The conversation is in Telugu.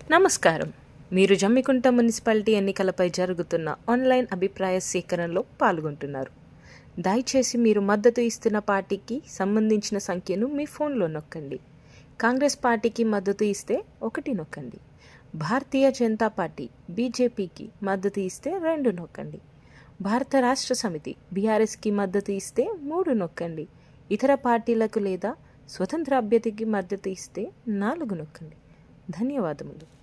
నమస్కారం. మీరు జమ్మికుంట మున్సిపాలిటీ ఎన్నికలపై జరుగుతున్న ఆన్లైన్ అభిప్రాయ సేకరణలో పాల్గొంటున్నారు. దయచేసి మీరు మద్దతు ఇస్తున్న పార్టీకి సంబంధించిన సంఖ్యను మీ ఫోన్లో నొక్కండి. కాంగ్రెస్ పార్టీకి మద్దతు ఇస్తే 1 నొక్కండి. భారతీయ జనతా పార్టీ బీజేపీకి మద్దతు ఇస్తే 2 నొక్కండి. భారత రాష్ట్ర సమితి బీఆర్ఎస్కి మద్దతు ఇస్తే 3 నొక్కండి. ఇతర పార్టీలకు లేదా స్వతంత్ర అభ్యర్థికి మద్దతు ఇస్తే 4 నొక్కండి. ధన్యవాదములు.